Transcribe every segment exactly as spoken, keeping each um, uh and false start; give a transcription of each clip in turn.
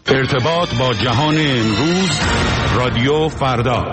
ارتباط با جهان امروز، رادیو فردا.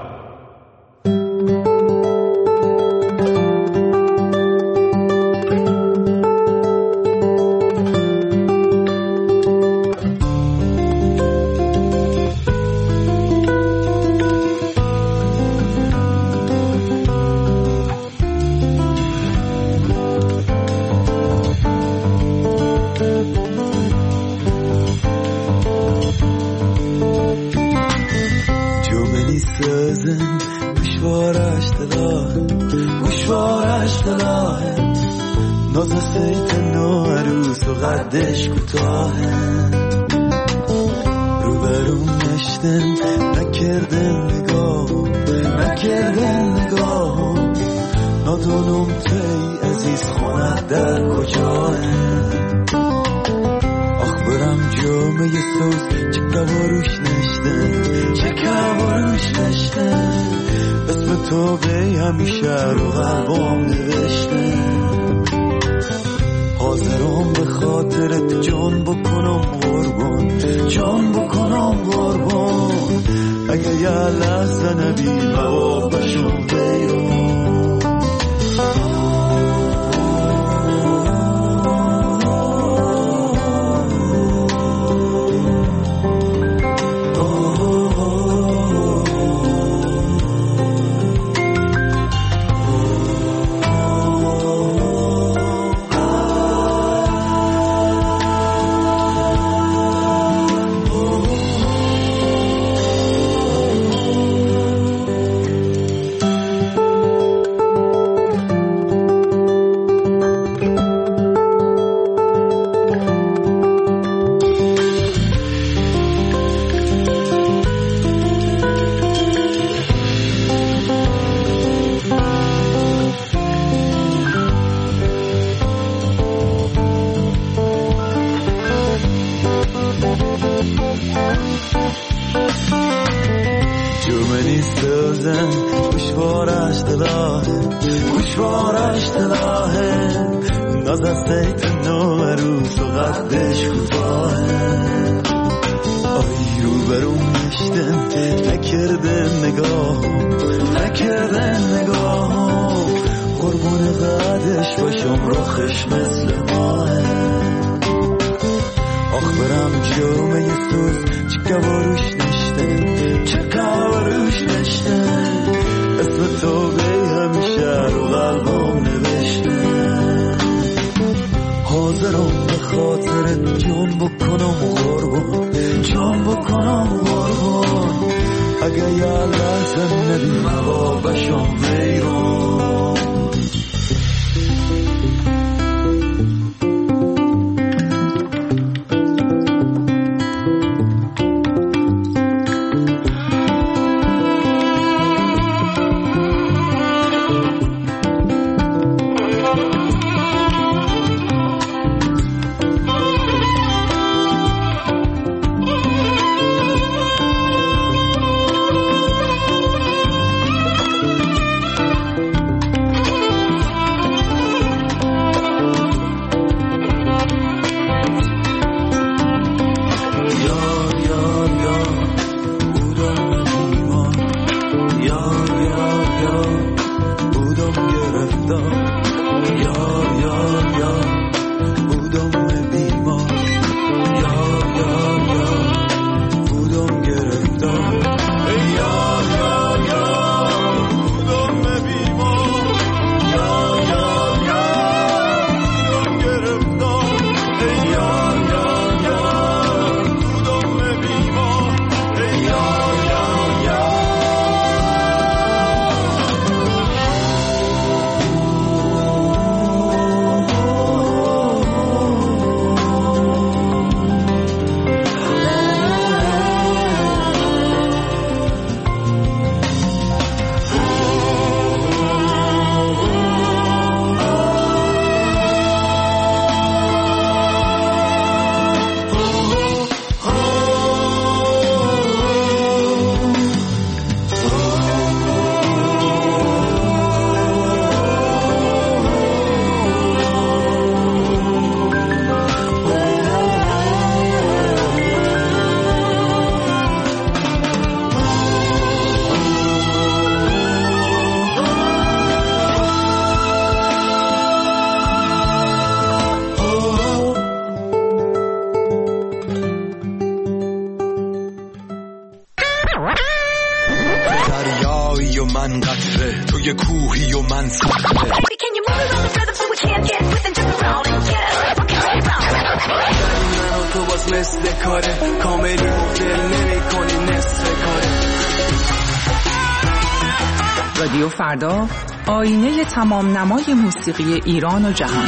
قدش کوتاهه رو برون نشتن نکردن نگاه نکردن نگاه نادونم تی عزیز خونت در کجاه آخ برم جامعه سوز چه کواروش نشتن چه کواروش نشتن اسم تو به همیشه رو قلبم نوشتن حاضرم به خاطرت جان بکنم قربان جان بکنم قربان اگه یه لحظه نبی موابشم بیرون روی کوهی و من سخته من تو باز مثل کاره کاملی و دل نمی کنی نصف کاره. رادیو فردا، آینه تمام نمای موسیقی ایران و جهان.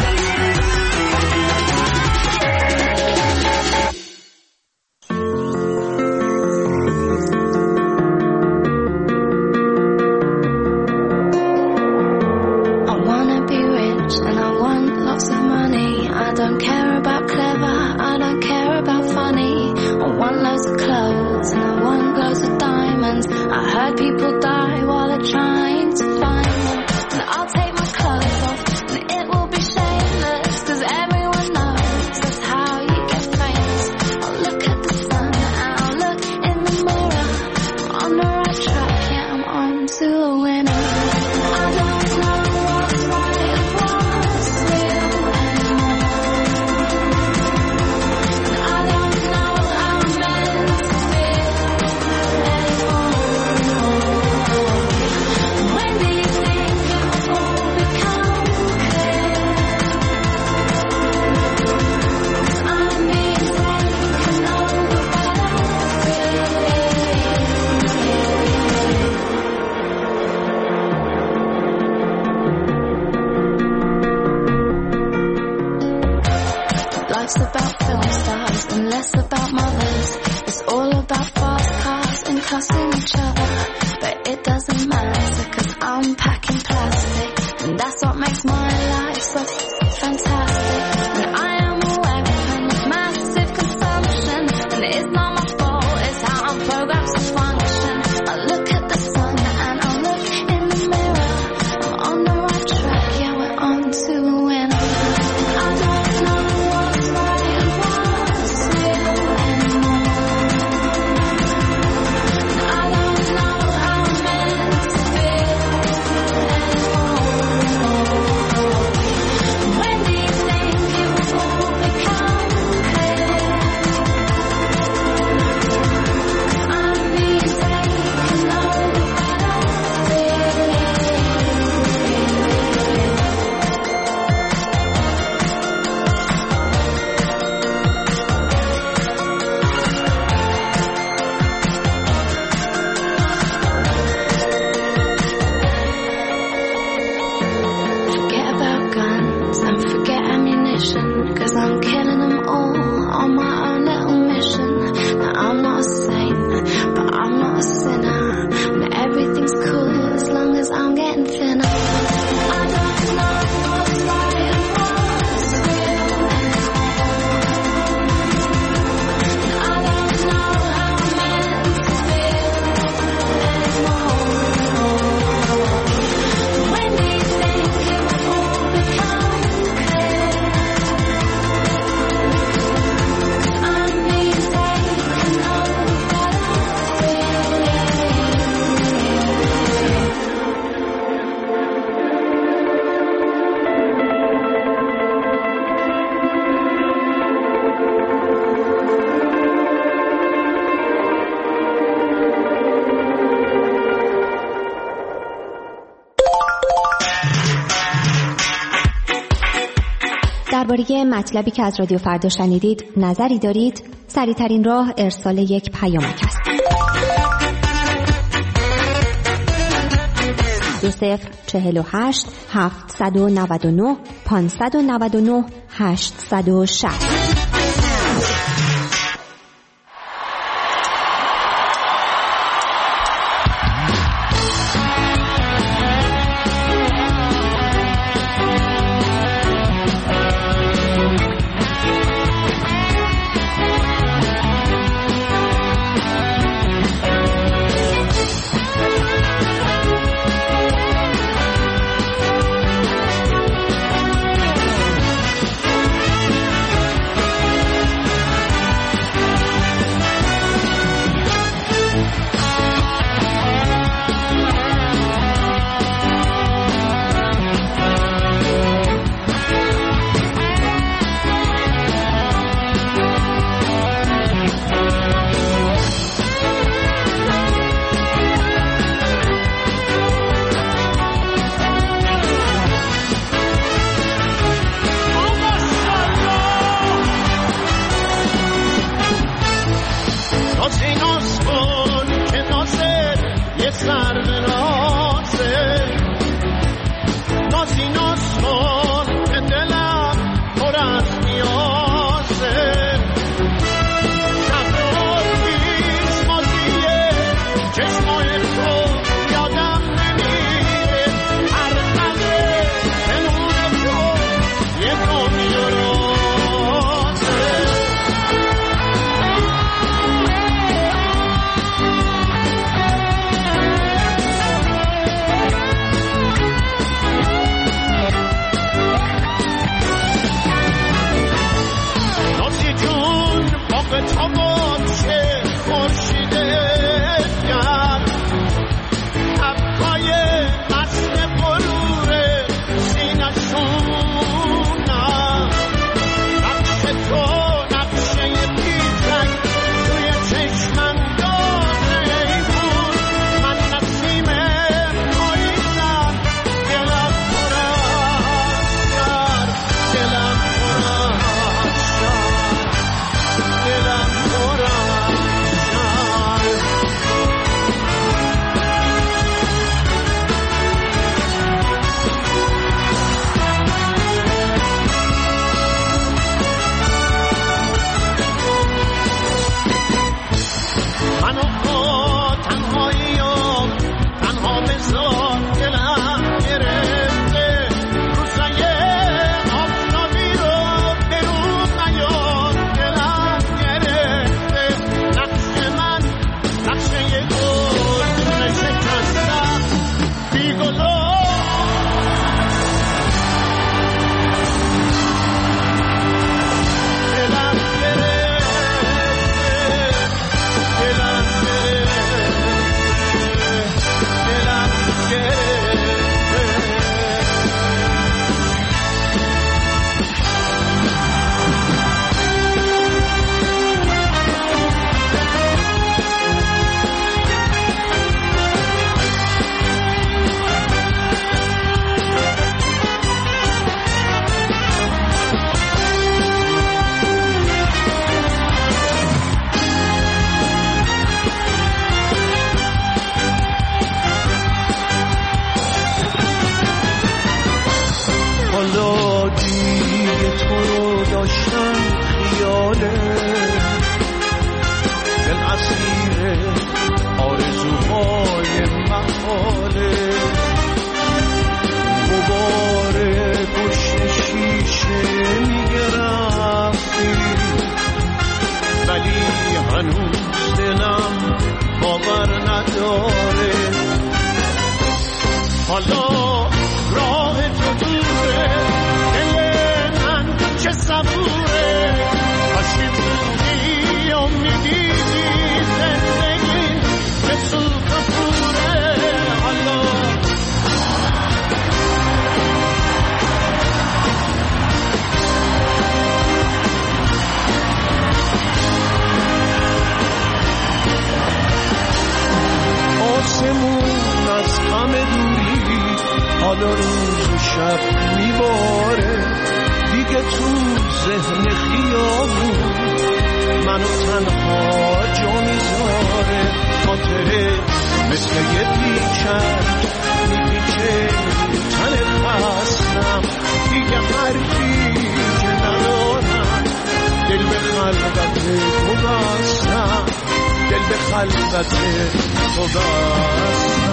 درباره مطلبی که از رادیو فردا شنیدید نظری دارید؟ سریع‌ترین راه ارسال یک پیامک است. دو صفر چهل و هشت هفتصد و نود و نه پانصد و نود و نه هشتصد و شصت. حالا راه تو دوره، دل من چه صبوره، کاشی بودی امیدی زندگی به سوت و پوره. حالا آسمون از همه دوری، حالا روز و شب میباره، دیگه تو ذهن خیابون منو تنها جا میذاره. خاطره مثل یه پیچک میپیچه تن خستم، دیگه حرفی که ندارم، دل به خلقت تو بستم، دل به خلقت تو بستم.